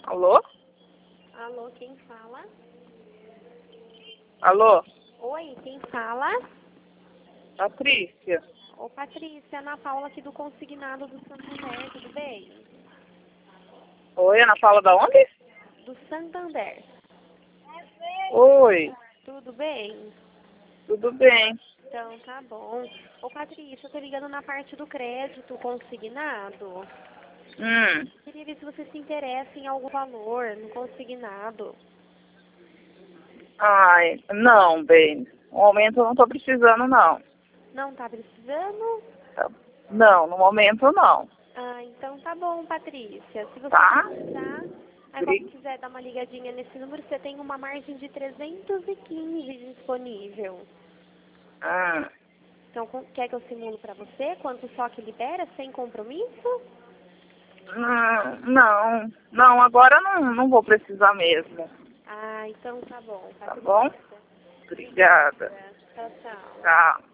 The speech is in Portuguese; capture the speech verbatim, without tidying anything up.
Alô? Alô, quem fala? Alô? Oi, quem fala? Patrícia? Ô, Patrícia, Ana Paula aqui do Consignado do Santander, tudo bem? Oi, Ana Paula da onde? Do Santander, Oi, tudo bem? tudo bem? Então, tá bom. Ô, Patrícia, eu tô ligando na parte do crédito consignado. Hum, Queria ver se você se interessa em algum valor no consignado. ai, não, bem, no momento eu não tô precisando, não. Não tá precisando? Tá- Não, no momento não, Ah, então tá bom, Patrícia. Se você tá? precisar, aí quando Bri- quiser dar uma ligadinha nesse número, você tem uma margem de trezentos e quinze disponível. Ah, Então, com- quer que eu simulo pra você quanto só que libera, sem compromisso? hum, não, não, agora não, não vou precisar mesmo, Ah, então tá bom, tá bom? Patrícia. Obrigada, Tchau, tchau. tchau.